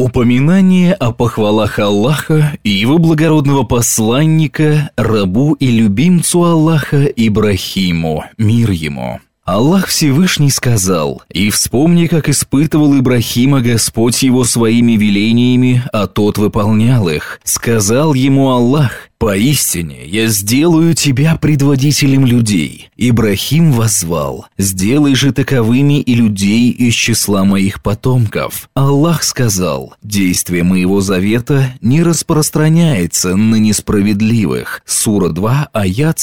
Упоминание о похвалах Аллаха и его благородного посланника, рабу и любимцу Аллаха Ибрахиму, мир ему. Аллах Всевышний сказал: «И вспомни, как испытывал Ибрахима Господь его своими велениями, а тот выполнял их. Сказал ему Аллах: поистине я сделаю тебя предводителем людей». Ибрахим воззвал: «Сделай же таковыми и людей из числа моих потомков». Аллах сказал: «Действие моего завета не распространяется на несправедливых». Сура 2, аят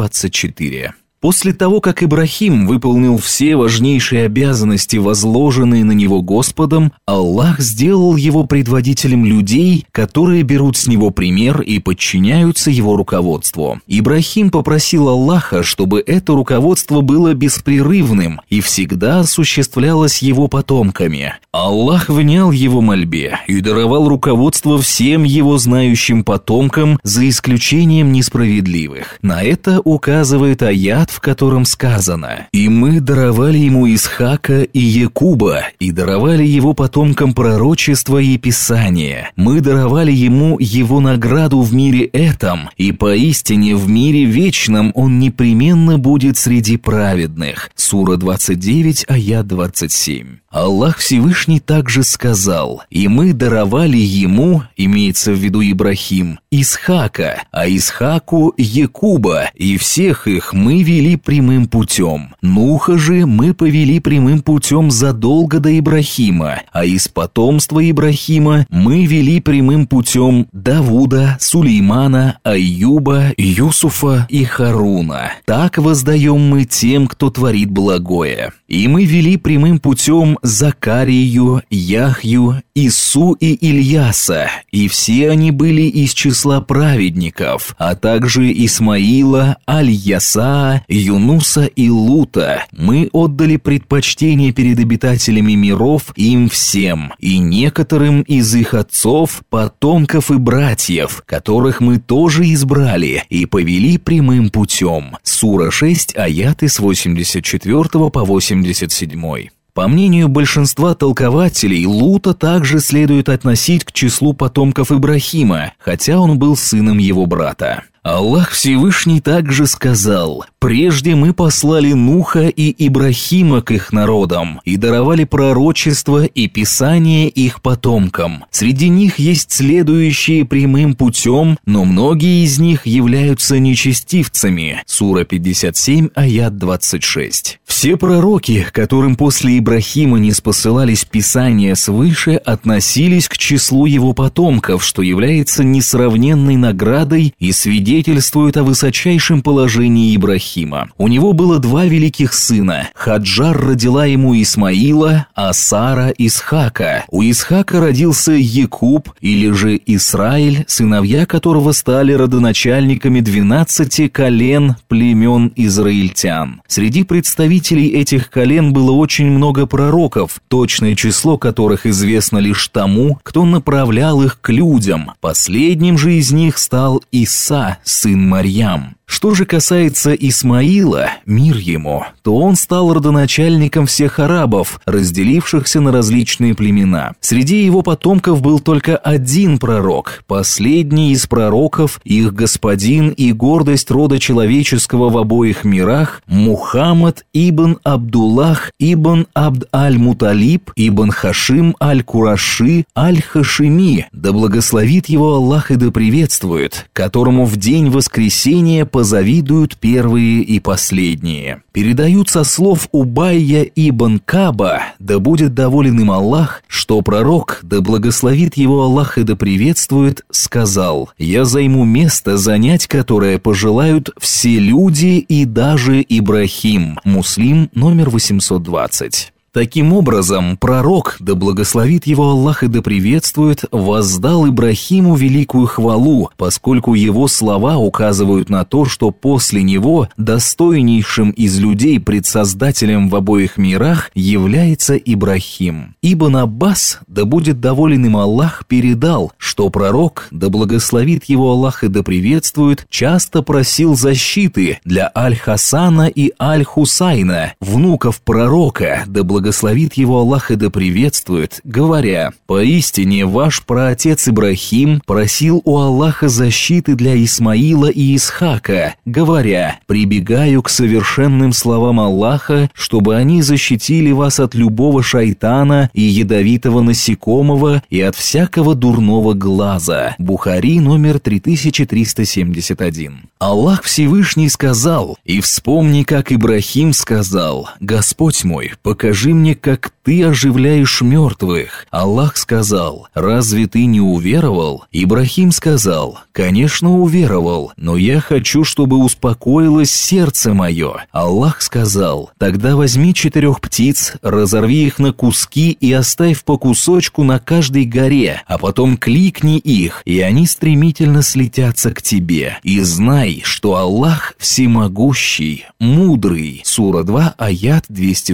124. После того, как Ибрахим выполнил все важнейшие обязанности, возложенные на него Господом, Аллах сделал его предводителем людей, которые берут с него пример и подчиняются его руководству. Ибрахим попросил Аллаха, чтобы это руководство было беспрерывным и всегда осуществлялось его потомками. Аллах внял его мольбе и даровал руководство всем его знающим потомкам, за исключением несправедливых. На это указывает аят, в котором сказано: «И мы даровали ему Исхака и Якуба, и даровали его потомкам пророчество и Писание. Мы даровали ему его награду в мире этом, и поистине в мире вечном он непременно будет среди праведных». Сура 29, аят 27. Аллах Всевышний также сказал: «И мы даровали ему», имеется в виду Ибрахим, «Исхака, а Исхаку Якуба, и всех их мы вели прямым путем. Нуха же мы повели прямым путем задолго до Ибрахима, а из потомства Ибрахима мы вели прямым путем Давуда, Сулеймана, Айюба, Юсуфа и Харуна. Так воздаем мы тем, кто творит благое. И мы вели прямым путем Закарию, Яхью, Ису и Ильяса, и все они были из числа праведников, а также Исмаила, Аль-Ясаа, Юнуса и Лута. Мы отдали предпочтение перед обитателями миров им всем, и некоторым из их отцов, потомков и братьев, которых мы тоже избрали и повели прямым путем». Сура 6, аяты с 84 по 87. По мнению большинства толкователей, Лута также следует относить к числу потомков Ибрахима, хотя он был сыном его брата. Аллах Всевышний также сказал: «Прежде мы послали Нуха и Ибрахима к их народам и даровали пророчество и Писание их потомкам. Среди них есть следующие прямым путем, но многие из них являются нечестивцами». Сура 57, аят 26. Все пророки, которым после Ибрахима не спосылались Писания свыше, относились к числу его потомков, что является несравненной наградой и свидетельствует о высочайшем положении Ибрахима. У него было два великих сына. Хаджар родила ему Исмаила, а Сара – Исхака. У Исхака родился Якуб, или же Исраиль, сыновья которого стали родоначальниками 12 колен племен израильтян. Среди представителей этих колен было очень много пророков, точное число которых известно лишь тому, кто направлял их к людям. Последним же из них стал Иса, сын Марьям. Что же касается Исмаила, мир ему, то он стал родоначальником всех арабов, разделившихся на различные племена. Среди его потомков был только один пророк, последний из пророков, их господин и гордость рода человеческого в обоих мирах, Мухаммад ибн Абдуллах ибн Абд-аль-Муталиб ибн Хашим аль-Кураши аль-Хашими, да благословит его Аллах и да приветствует, которому в день воскресения позавидуют первые и последние. Передают со слов Убайя ибн Каба, да будет доволен им Аллах, что пророк, да благословит его Аллах и да приветствует, сказал: «Я займу место, занять которое пожелают все люди и даже Ибрахим». Муслим, номер 820. Таким образом, пророк, да благословит его Аллах и да приветствует, воздал Ибрахиму великую хвалу, поскольку его слова указывают на то, что после него достойнейшим из людей пред Создателем в обоих мирах является Ибрахим. Ибн Аббас, да будет доволен им Аллах, передал, что пророк, да благословит его Аллах и да приветствует, часто просил защиты для Аль-Хасана и Аль-Хусайна, внуков пророка, да благословит благословит его Аллах и да приветствует, говоря: «Поистине ваш праотец Ибрахим просил у Аллаха защиты для Исмаила и Исхака, говоря: прибегаю к совершенным словам Аллаха, чтобы они защитили вас от любого шайтана и ядовитого насекомого и от всякого дурного глаза». Бухари номер 3371. Аллах Всевышний сказал: «И вспомни, как Ибрахим сказал: Господь мой, покажи мне, как ты оживляешь мертвых». Аллах сказал: «Разве ты не уверовал?» Ибрахим сказал: «Конечно, уверовал, но я хочу, чтобы успокоилось сердце мое». Аллах сказал: «Тогда возьми 4 птиц, разорви их на куски и оставь по кусочку на каждой горе, а потом кликни их, и они стремительно слетятся к тебе. И знай, что Аллах всемогущий, мудрый». Сура 2, аят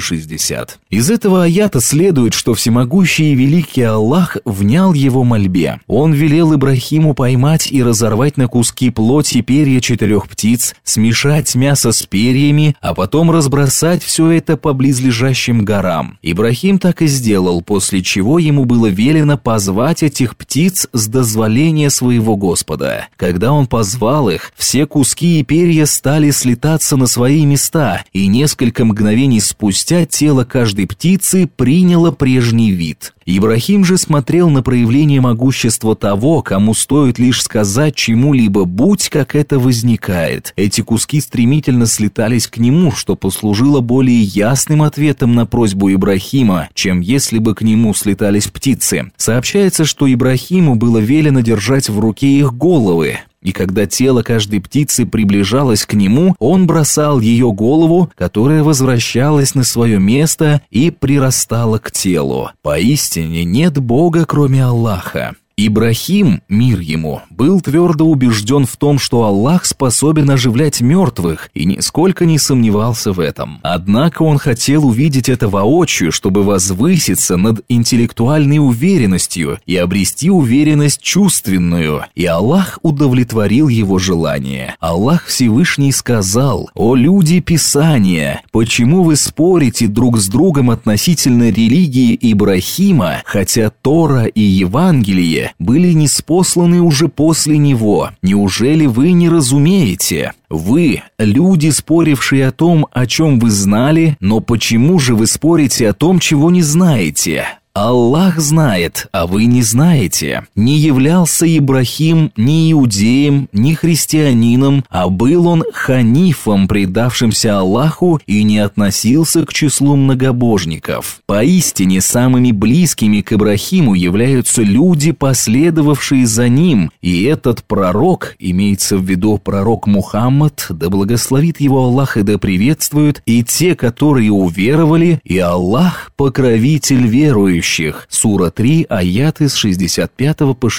260. Из этого аята следует, что всемогущий и великий Аллах внял его мольбе. Он велел Ибрахиму поймать и разорвать на куски плоть и перья 4 птиц, смешать мясо с перьями, а потом разбросать все это по близлежащим горам. Ибрахим так и сделал, после чего ему было велено позвать этих птиц с дозволения своего Господа. Когда он позвал их, все куски и перья стали слетаться на свои места, и несколько мгновений спустя тело каждой птицы приняло прежний вид. Ибрахим же смотрел на проявление могущества того, кому стоит лишь сказать чему-либо «будь», как это возникает. Эти куски стремительно слетались к нему, что послужило более ясным ответом на просьбу Ибрахима, чем если бы к нему слетались птицы. Сообщается, что Ибрахиму было велено держать в руке их головы. И когда тело каждой птицы приближалось к нему, он бросал ее голову, которая возвращалась на свое место и прирастала к телу. Поистине нет Бога, кроме Аллаха. Ибрахим, мир ему, был твердо убежден в том, что Аллах способен оживлять мертвых, и нисколько не сомневался в этом. Однако он хотел увидеть это воочию, чтобы возвыситься над интеллектуальной уверенностью и обрести уверенность чувственную, и Аллах удовлетворил его желание. Аллах Всевышний сказал: «О люди Писания, почему вы спорите друг с другом относительно религии Ибрахима, хотя Тора и Евангелие были ниспосланы уже после него? Неужели вы не разумеете? Вы, люди, спорившие о том, о чем вы знали, но почему же вы спорите о том, чего не знаете? Аллах знает, а вы не знаете. Не являлся Ибрахим ни иудеем, ни христианином, а был он ханифом, предавшимся Аллаху, и не относился к числу многобожников. Поистине самыми близкими к Ибрахиму являются люди, последовавшие за ним, и этот пророк, имеется в виду пророк Мухаммад, да благословит его Аллах и да приветствует, и те, которые уверовали, и Аллах покровитель верующих. Сура 3, аяты с 65 по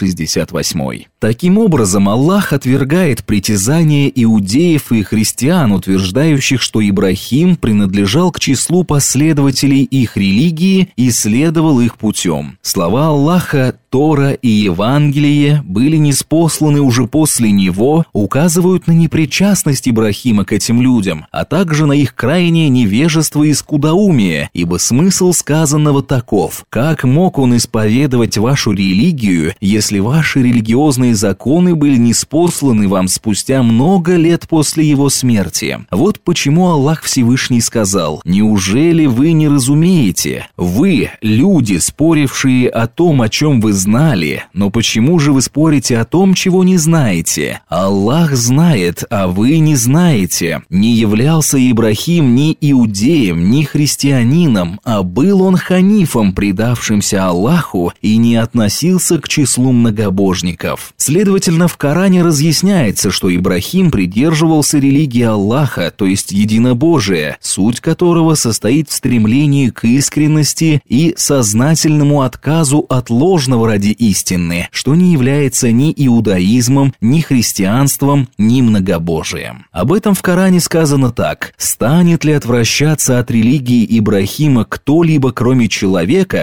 68. Таким образом, Аллах отвергает притязания иудеев и христиан, утверждающих, что Ибрахим принадлежал к числу последователей их религии и следовал их путем. Слова Аллаха «Тора» и «Евангелие» были ниспосланы уже после него, указывают на непричастность Ибрахима к этим людям, а также на их крайнее невежество и скудоумие, ибо смысл сказанного таков: как мог он исповедовать вашу религию, если ваши религиозные законы были ниспосланы вам спустя много лет после его смерти? Вот почему Аллах Всевышний сказал: «Неужели вы не разумеете? Вы, люди, спорившие о том, о чем вы знали, но почему же вы спорите о том, чего не знаете? Аллах знает, а вы не знаете. Не являлся Ибрахим ни иудеем, ни христианином, а был он ханифом, предавшимся Аллаху, и не относился к числу многобожников». Следовательно, в Коране разъясняется, что Ибрахим придерживался религии Аллаха, то есть единобожия, суть которого состоит в стремлении к искренности и сознательному отказу от ложного ради истины, что не является ни иудаизмом, ни христианством, ни многобожием. Об этом в Коране сказано так: «Станет ли отвращаться от религии Ибрахима кто-либо, кроме человека,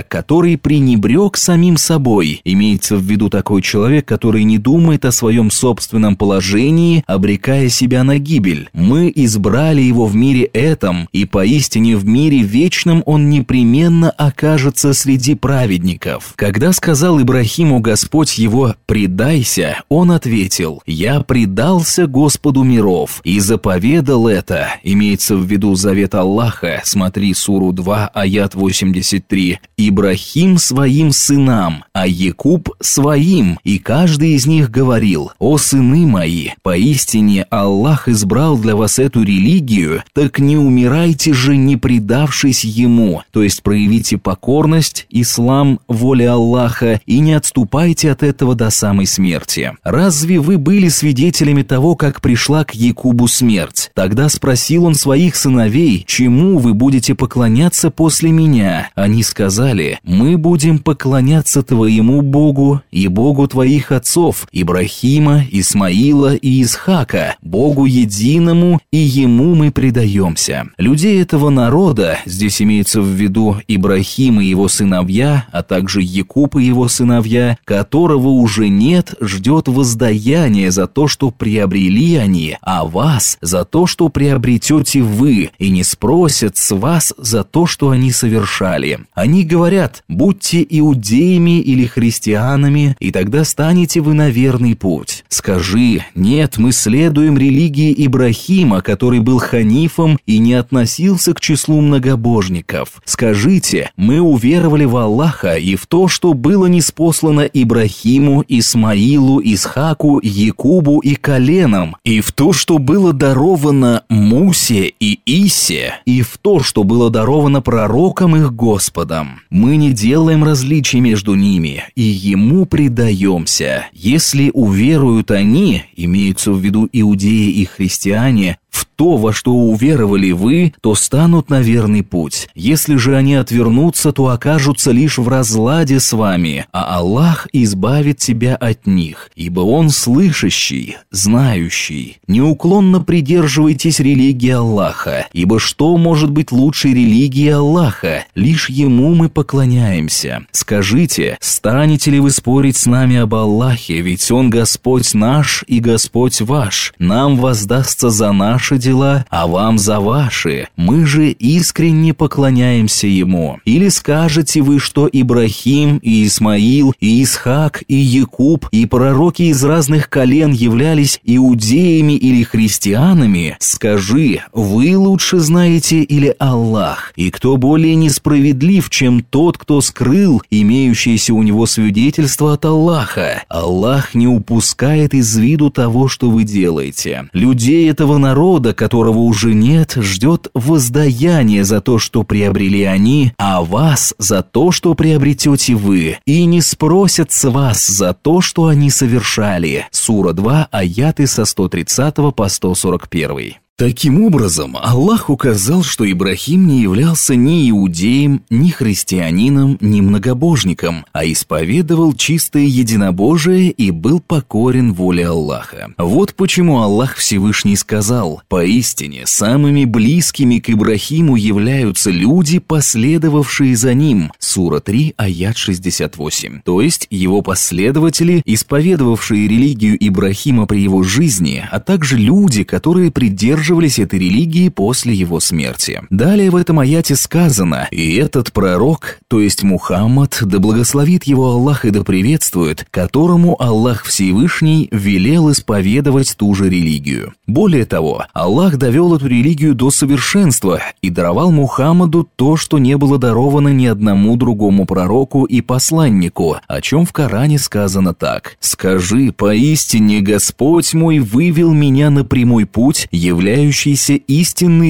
человека, который пренебрег самим собой. Имеется в виду такой человек, который не думает о своем собственном положении, обрекая себя на гибель. Мы избрали его в мире этом, и поистине в мире вечном он непременно окажется среди праведников. Когда сказал Ибрахиму Господь его «предайся», он ответил: «Я предался Господу миров и заповедал это». Имеется в виду завет Аллаха, смотри суру 2, аят 83, «Ибрахим своим сынам, а Якуб своим, и каждый из них говорил: «О сыны мои, поистине Аллах избрал для вас эту религию, так не умирайте же, не предавшись Ему». То есть проявите покорность, ислам, воля Аллаха, и не отступайте от этого до самой смерти. Разве вы были свидетелями того, как пришла к Якубу смерть? Тогда спросил он своих сыновей: «Чему вы будете поклоняться после меня?» Они сказали: «Мы будем поклоняться твоему Богу и Богу твоих отцов, Ибрахима, Исмаила и Исхака, Богу единому, и Ему мы предаемся». Людей этого народа, здесь имеется в виду Ибрахим и его сыновья, а также Якуб и его сыновья, которого уже нет, ждет воздаяние за то, что приобрели они, а вас за то, что приобретете вы, и не спросят с вас за то, что они совершали. Они говорят: «Будьте иудеями или христианами, и тогда станете вы на верный путь». Скажи: «Нет, мы следуем религии Ибрахима, который был ханифом и не относился к числу многобожников». Скажите: «Мы уверовали в Аллаха и в то, что было ниспослано Ибрахиму, Исмаилу, Исхаку, Якубу и коленам, и в то, что было даровано Мусе и Исе, и в то, что было даровано пророкам их Господом. Мы не делаем различий между ними, и Ему предаемся. Если уверуют они, имеются в виду иудеи и христиане, в то, во что уверовали вы, то станут на верный путь. Если же они отвернутся, то окажутся лишь в разладе с вами, а Аллах избавит тебя от них, ибо Он слышащий, знающий. Неуклонно придерживайтесь религии Аллаха, ибо что может быть лучше религии Аллаха? Лишь Ему мы поклоняемся. Скажите: станете ли вы спорить с нами об Аллахе, ведь Он Господь наш и Господь ваш. Нам воздастся за наши дела, а вам за ваши. Мы же искренне поклоняемся Ему. Или скажете вы, что Ибрахим и Исмаил и Исхак и Якуб и пророки из разных колен являлись иудеями или христианами? Скажи: вы лучше знаете или Аллах? И кто более несправедлив, чем тот, кто скрыл имеющееся у него свидетельство от Аллаха? Аллах не упускает из виду того, что вы делаете. Людей этого народа, которого уже нет, ждет воздаяние за то, что приобрели они, а вас за то, что приобретете вы, и не спросят с вас за то, что они совершали. Сура 2, аяты со 130 по 141. Таким образом, Аллах указал, что Ибрахим не являлся ни иудеем, ни христианином, ни многобожником, а исповедовал чистое единобожие и был покорен воле Аллаха. Вот почему Аллах Всевышний сказал: «Поистине, самыми близкими к Ибрахиму являются люди, последовавшие за ним». Сура 3, аят 68. То есть, его последователи, исповедовавшие религию Ибрахима при его жизни, а также люди, которые придерживались этой религии после его смерти. Далее в этом аяте сказано: «И этот пророк, то есть Мухаммад, да благословит его Аллах и да приветствует, которому Аллах Всевышний велел исповедовать ту же религию». Более того, Аллах довел эту религию до совершенства и даровал Мухаммаду то, что не было даровано ни одному другому пророку и посланнику, о чем в Коране сказано так: «Скажи: поистине Господь мой вывел меня на прямой путь, являющийся истинной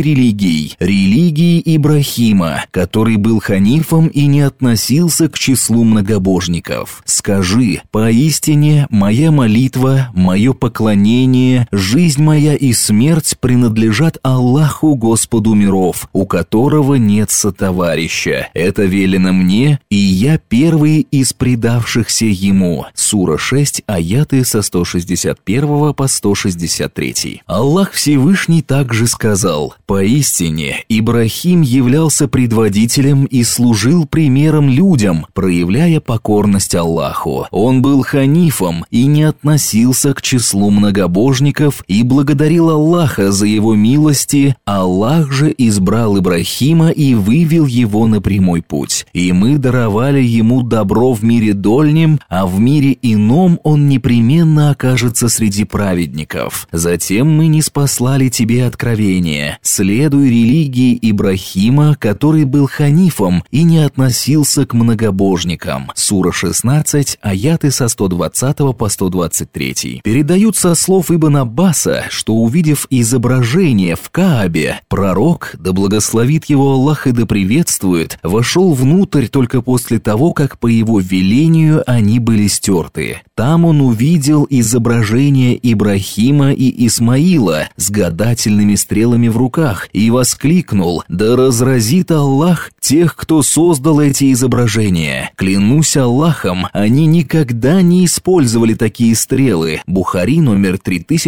религией Ибрахима, который был ханифом и не относился к числу многобожников. Скажи: поистине моя молитва, мое поклонение, жизнь моя и смерть принадлежат Аллаху Господу миров, у которого нет сотоварища. Это велено мне, и я первый из предавшихся Ему». Сура 6, аяты со 161 по 163. Аллах Всевышний Всевышний также сказал: «Поистине, Ибрахим являлся предводителем и служил примером людям, проявляя покорность Аллаху. Он был ханифом и не относился к числу многобожников и благодарил Аллаха за его милости. Аллах же избрал Ибрахима и вывел его на прямой путь. И мы даровали ему добро в мире дольнем, а в мире ином он непременно окажется среди праведников. Затем мы ниспослали тебе откровение. Следуй религии Ибрахима, который был ханифом и не относился к многобожникам». Сура 16, аяты со 120 по 123. Передают со слов Ибн Аббаса, что, увидев изображение в Каабе, пророк, да благословит его Аллах и да приветствует, вошел внутрь только после того, как по его велению они были стерты. Там он увидел изображение Ибрахима и Исмаила с гадательными стрелами в руках и воскликнул: «Да разразит Аллах тех, кто создал эти изображения! Клянусь Аллахом, они никогда не использовали такие стрелы». Бухари номер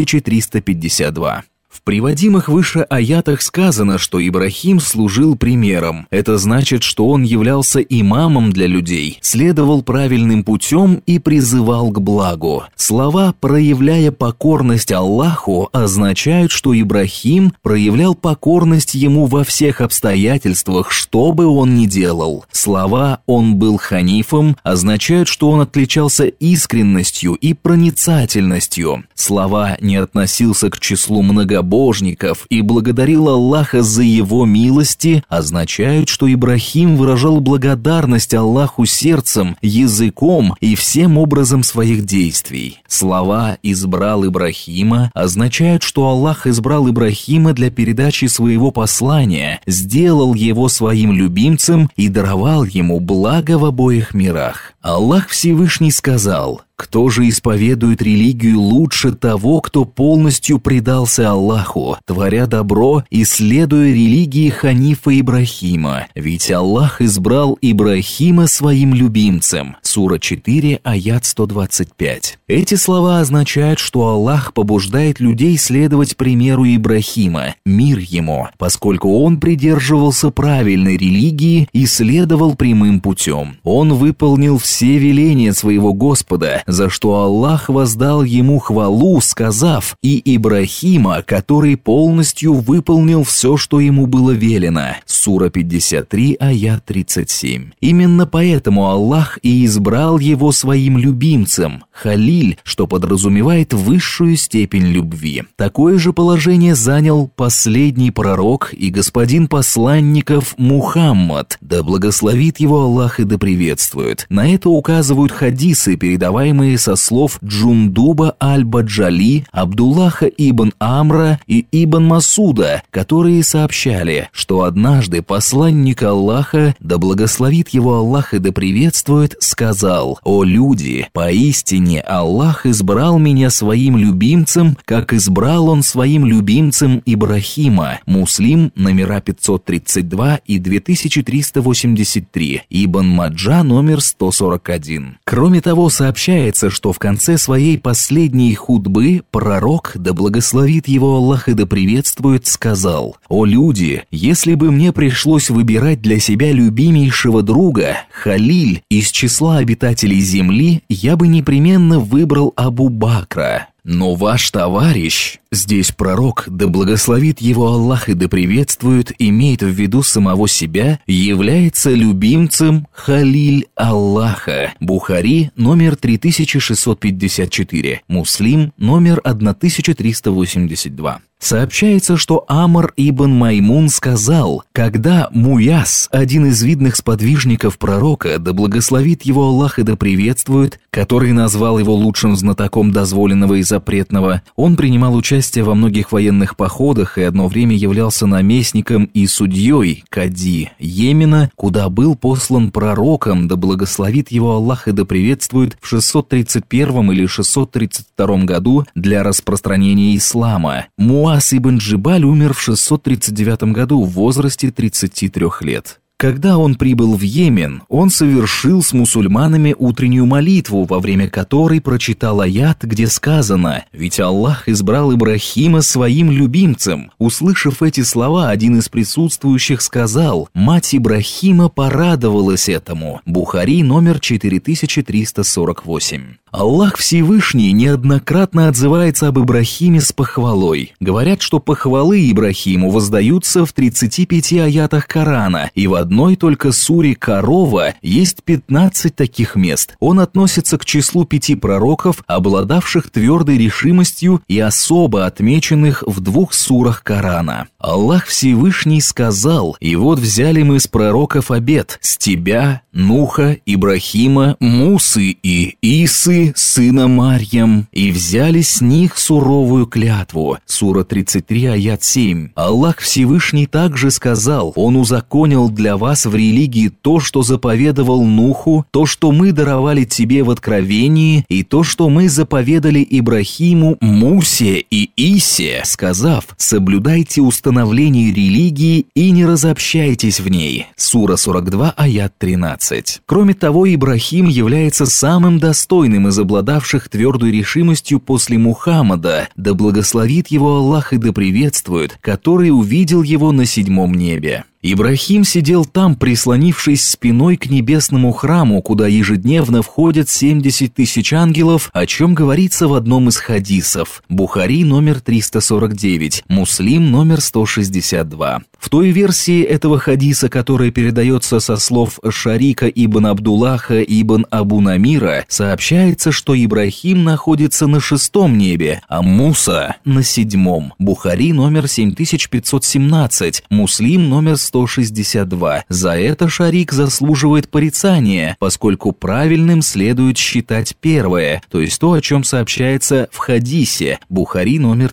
3352. В приводимых выше аятах сказано, что Ибрахим служил примером. Это значит, что он являлся имамом для людей, следовал правильным путем и призывал к благу. Слова «проявляя покорность Аллаху» означают, что Ибрахим проявлял покорность ему во всех обстоятельствах, что бы он ни делал. Слова «он был ханифом» означают, что он отличался искренностью и проницательностью. Слова «не относился к числу многобожников» и благодарил Аллаха за его милости означают, что Ибрахим выражал благодарность Аллаху сердцем, языком и всем образом своих действий. Слова «избрал Ибрахима» означают, что Аллах избрал Ибрахима для передачи своего послания, сделал его своим любимцем и даровал ему благо в обоих мирах. Аллах Всевышний сказал: «Кто же исповедует религию лучше того, кто полностью предался Аллаху, творя добро и следуя религии ханифа Ибрахима? Ведь Аллах избрал Ибрахима своим любимцем». Сура 4, аят 125. Эти слова означают, что Аллах побуждает людей следовать примеру Ибрахима, мир ему, поскольку он придерживался правильной религии и следовал прямым путем. Он выполнил все веления своего Господа, за что Аллах воздал ему хвалу, сказав: «И Ибрахима, который полностью выполнил все, что ему было велено». Сура 53, аят 37. Именно поэтому Аллах и избрал его своим любимцем, халиль, что подразумевает высшую степень любви. Такое же положение занял последний пророк и господин посланников Мухаммад, да благословит его Аллах и да приветствует. На это указывают хадисы, передаваемые со слов Джундуба аль-Баджали, Абдуллаха ибн Амра и ибн Масуда, которые сообщали, что однажды посланник Аллаха, да благословит его Аллах и да приветствует, сказал: «О люди, поистине Аллах избрал меня своим любимцем, как избрал он своим любимцем Ибрахима». Муслим, номера 532 и 2383, Ибн Маджа, номер 141. Кроме того, сообщается, что в конце своей последней хутбы пророк, да благословит его Аллах и да приветствует, сказал: «О люди, если бы мне пришлось выбирать для себя любимейшего друга, халиль, из числа обитателей земли, я бы непременно выбрал Абу Бакра. Но ваш товарищ», здесь пророк, да благословит его Аллах и да приветствует, имеет в виду самого себя, является любимцем халиль Аллаха. Бухари, номер 3654, Муслим, номер 1382. Сообщается, что Амр ибн Маймун сказал: когда Муяс, один из видных сподвижников пророка, да благословит его Аллах и да приветствует, который назвал его лучшим знатоком дозволенного и запретного, он принимал участие во многих военных походах и одно время являлся наместником и судьей Кади Йемена, куда был послан пророком, да благословит его Аллах и да приветствует, в 631 или 632 году для распространения ислама. Муаз ибн Джибаль умер в 639 году в возрасте 33 лет. Когда он прибыл в Йемен, он совершил с мусульманами утреннюю молитву, во время которой прочитал аят, где сказано: «Ведь Аллах избрал Ибрахима своим любимцем». Услышав эти слова, один из присутствующих сказал: «Мать Ибрахима порадовалась этому». Бухари номер 4348. Аллах Всевышний неоднократно отзывается об Ибрахиме с похвалой. Говорят, что похвалы Ибрахиму воздаются в 35 аятах Корана, и в одной только суре Корова есть 15 таких мест. Он относится к числу 5 пророков, обладавших твердой решимостью и особо отмеченных в 2 сурах Корана. Аллах Всевышний сказал: «И вот взяли мы с пророков обет с тебя, Нуха, Ибрахима, Мусы и Исы, сына Марьям, и взяли с них суровую клятву». Сура 33, аят 7. Аллах Всевышний также сказал: «Он узаконил для вас в религии то, что заповедовал Нуху, то, что мы даровали тебе в откровении, и то, что мы заповедали Ибрахиму, Мусе и Исе, сказав: соблюдайте установление религии и не разобщайтесь в ней». Сура 42, аят 13. Кроме того, Ибрахим является самым достойным из обладавших твердой решимостью после Мухаммада, да благословит его Аллах и да приветствует, который увидел его на 7-м небе. Ибрахим сидел там, прислонившись спиной к небесному храму, куда ежедневно входят 70 тысяч ангелов, о чем говорится в одном из хадисов. Бухари номер 349, Муслим номер 162. В той версии этого хадиса, которая передается со слов Шарика ибн Абдуллаха ибн Абу Намира, сообщается, что Ибрахим находится на 6-м небе, а Муса на 7-м. Бухари номер 7517, Муслим номер 162. За это Шарик заслуживает порицания, поскольку правильным следует считать первое, то есть то, о чем сообщается в хадисе, Бухари номер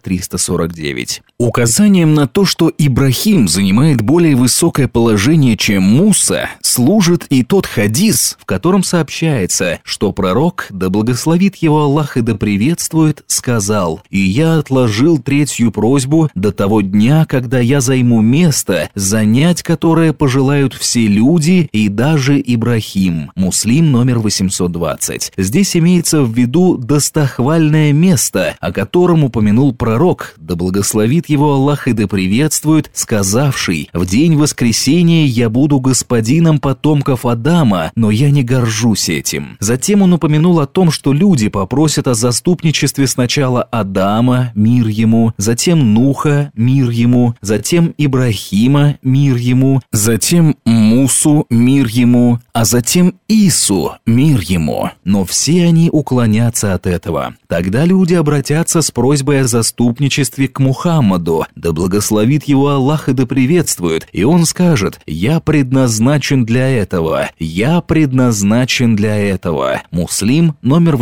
349. Указанием на то, что Ибрахим занимает более высокое положение, чем Муса, служит и тот хадис, в котором сообщается, что пророк, да благословит его Аллах и да приветствует, сказал: «И я отложил 3-ю просьбу до того дня, когда я займу место, занять которое пожелают все люди и даже Ибрахим». Муслим номер 820. Здесь имеется в виду достохвальное место, о котором упомянул пророк, да благословит его Аллах и да приветствует, сказавший: «В день воскресения я буду господином потомков Адама, но я не горжусь этим». Затем он упомянул о том, что люди попросят о заступничестве сначала Адама, мир ему, затем Нуха, мир ему, затем Ибрахима, мир ему, затем Мусу, мир ему, а затем Ису, мир ему. Но все они уклонятся от этого. Тогда люди обратятся с просьбой о заступничестве к Мухаммаду, да благословит его Аллах и да приветствует, и он скажет: «Я предназначен для этого, я предназначен для этого». Муслим номер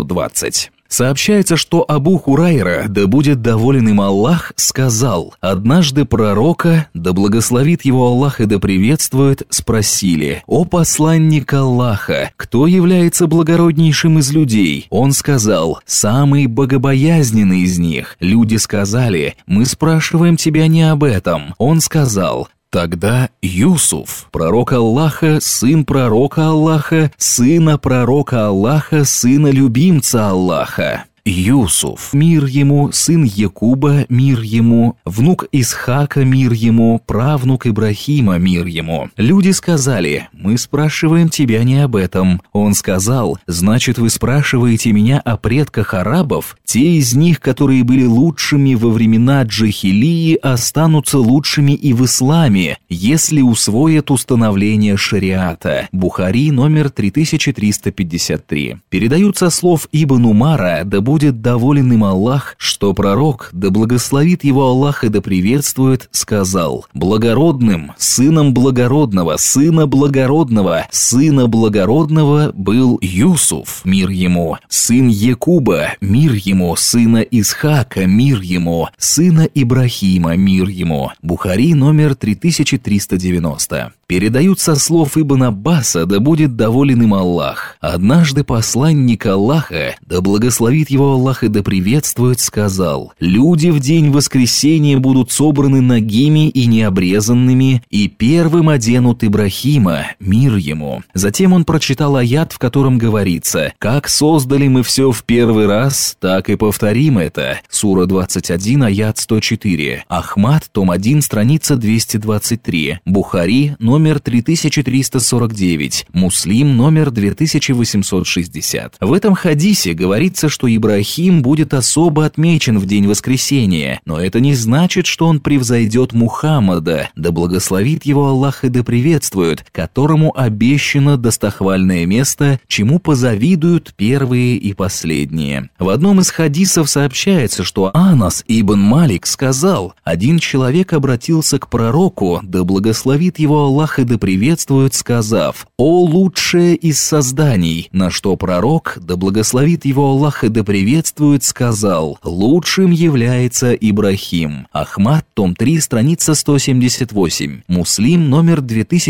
820. Сообщается, что Абу Хурайра, да будет доволен им Аллах, сказал: «Однажды пророка, да благословит его Аллах и да приветствует, спросили: „О посланник Аллаха, кто является благороднейшим из людей?“ Он сказал: „Самый богобоязненный из них“. Люди сказали: „Мы спрашиваем тебя не об этом“. Он сказал: «Тогда Юсуф, пророк Аллаха, сын пророка Аллаха, сына пророка Аллаха, сына любимца Аллаха». Юсуф, мир ему, сын Якуба, мир ему, внук Исхака, мир ему, правнук Ибрахима, мир ему. Люди сказали: «Мы спрашиваем тебя не об этом». Он сказал: «Значит, вы спрашиваете меня о предках арабов? Те из них, которые были лучшими во времена джахилии, останутся лучшими и в исламе, если усвоят установление шариата». Бухари номер 3353. Передают со слов Ибн Умара, да будет доволен им Аллах, что пророк, да благословит его Аллах и да приветствует, сказал: «Благородным, сыном благородного, сына благородного, сына благородного был Юсуф, мир ему, сын Якуба, мир ему, сына Исхака, мир ему, сына Ибрахима, мир ему». Бухари номер 3390. Передают со слов Ибн Аббаса, да будет доволен им Аллах: «Однажды посланник Аллаха, да благословит его его Аллах и да приветствует, сказал: «Люди в день воскресения будут собраны нагими и необрезанными, и первым оденут Ибрахима, мир ему». Затем он прочитал аят, в котором говорится: «Как создали мы все в первый раз, так и повторим это». Сура 21, аят 104. Ахмад, том 1, страница 223. Бухари, номер 3349. Муслим, номер 2860. В этом хадисе говорится, что Ибрахим будет особо отмечен в день воскресения, но это не значит, что он превзойдет Мухаммада, да благословит его Аллах и да приветствует, которому обещано достохвальное место, чему позавидуют первые и последние. В одном из хадисов сообщается, что Анас ибн Малик сказал: один человек обратился к пророку, да благословит его Аллах и да приветствует, сказав: «О лучшее из созданий», на что пророк, да благословит его Аллах и да приветствует, сказал: «Лучшим является Ибрахим». Ахмад, том 3, страница 178. Муслим, номер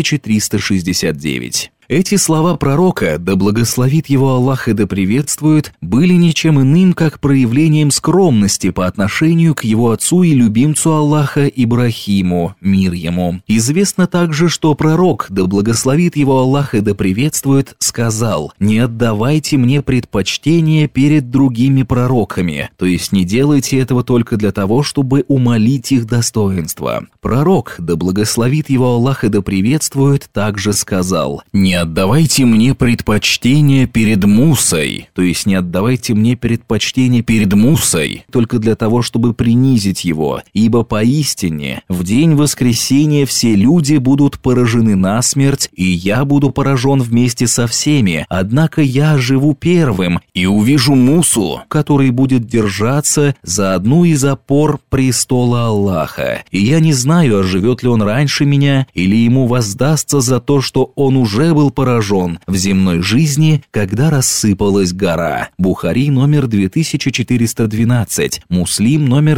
2369. Эти слова пророка, да благословит его Аллах и да приветствует, были ничем иным, как проявлением скромности по отношению к его отцу и любимцу Аллаха Ибрахиму, мир ему. Известно также, что пророк, да благословит его Аллах и да приветствует, сказал: «Не отдавайте мне предпочтение перед другими пророками», то есть не делайте этого только для того, чтобы умалить их достоинство. Пророк, да благословит его Аллах и да приветствует, также сказал: «Не отдавайте мне предпочтение перед Мусой», то есть не отдавайте мне предпочтение перед Мусой только для того, чтобы принизить его, ибо поистине в день воскресения все люди будут поражены насмерть, и я буду поражен вместе со всеми, однако я живу первым и увижу Мусу, который будет держаться за одну из опор престола Аллаха, и я не знаю, оживет ли он раньше меня, или ему воздастся за то, что он уже был поражен в земной жизни, когда рассыпалась гора». Бухари, номер 2412, Муслим, номер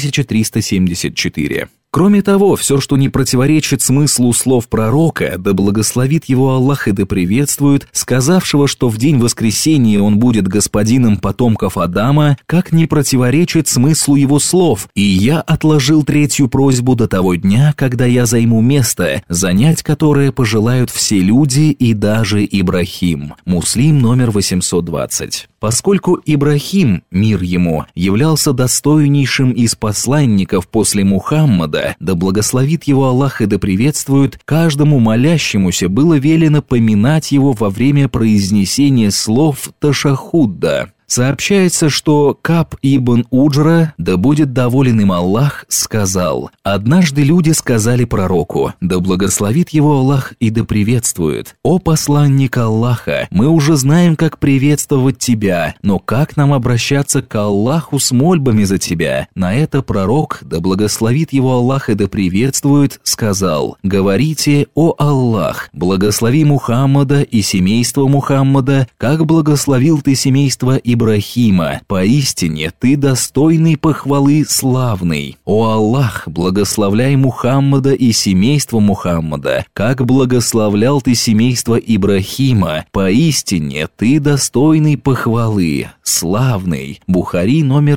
2374. Кроме того, все, что не противоречит смыслу слов пророка, да благословит его Аллах и да приветствует, сказавшего, что в день воскресения он будет господином потомков Адама, как не противоречит смыслу его слов: «И я отложил третью просьбу до того дня, когда я займу место, занять которое пожелают все люди и даже Ибрахим». Муслим, номер 820. Поскольку Ибрахим, мир ему, являлся достойнейшим из посланников после Мухаммада, да благословит его Аллах и да приветствует, каждому молящемуся было велено поминать его во время произнесения слов ташахудда. Сообщается, что Каб ибн Уджра, да будет доволен им Аллах, сказал: «Однажды люди сказали пророку, да благословит его Аллах и да приветствует: «О посланник Аллаха, мы уже знаем, как приветствовать тебя, но как нам обращаться к Аллаху с мольбами за тебя?» На это пророк, да благословит его Аллах и да приветствует, сказал: «Говорите: «О Аллах, благослови Мухаммада и семейство Мухаммада, как благословил ты семейство Ибрахима, поистине ты достойный похвалы славный. О Аллах, благословляй Мухаммада и семейство Мухаммада, как благословлял ты семейство Ибрахима, поистине ты достойный похвалы славный». Бухари, номер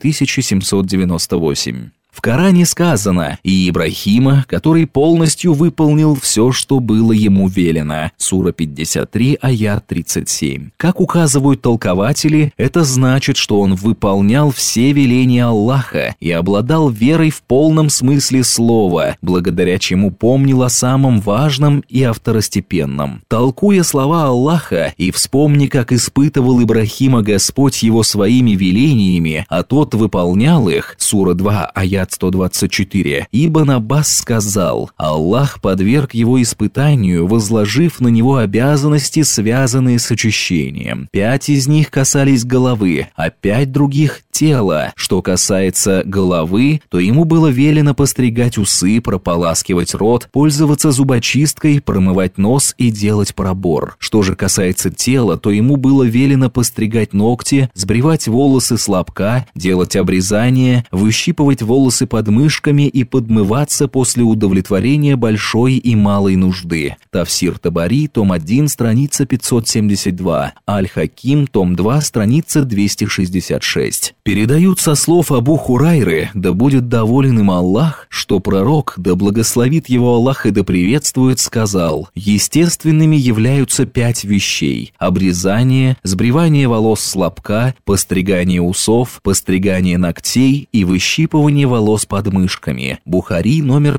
4798. В Коране сказано: «И Ибрахима, который полностью выполнил все, что было ему велено». Сура 53, аят 37. Как указывают толкователи, это значит, что он выполнял все веления Аллаха и обладал верой в полном смысле слова, благодаря чему помнил о самом важном и второстепенном. Толкуя слова Аллаха и вспомни, как испытывал Ибрахима Господь его своими велениями, а тот выполнял их. Сура 2, аят 124. Ибн Аббас сказал: «Аллах подверг его испытанию, возложив на него обязанности, связанные с очищением. 5 из них касались головы, а 5 других – тела. Что касается головы, то ему было велено постригать усы, прополаскивать рот, пользоваться зубочисткой, промывать нос и делать пробор. Что же касается тела, то ему было велено постригать ногти, сбривать волосы с лобка, делать обрезание, выщипывать волосы волосы под мышками и подмываться после удовлетворения большой и малой нужды. Тафсир Табари, том 1, страница 572, Аль-Хаким, том 2, страница 266. Передают со слов Абу Хурайры, да будет доволен им Аллах, что пророк, да благословит его Аллах и да приветствует, сказал: естественными являются 5 вещей: обрезание, сбривание волос с лобка, постригание усов, постригание ногтей и выщипывание волос под мышками. Бухари, номер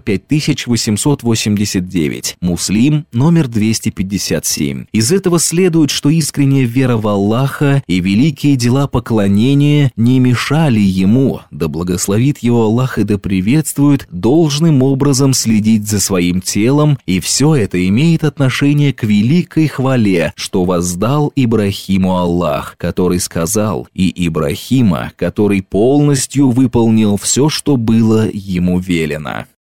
5889, Муслим, номер 257. Из этого следует, что искренняя вера в Аллаха и великие дела поклонения не мешали ему, да благословит его Аллах и да приветствует, должным образом следить за своим телом, и все это имеет отношение к великой хвале, что воздал Ибрахиму Аллах, который сказал, и Ибрахима, который полностью выполнил все, что было ему велено.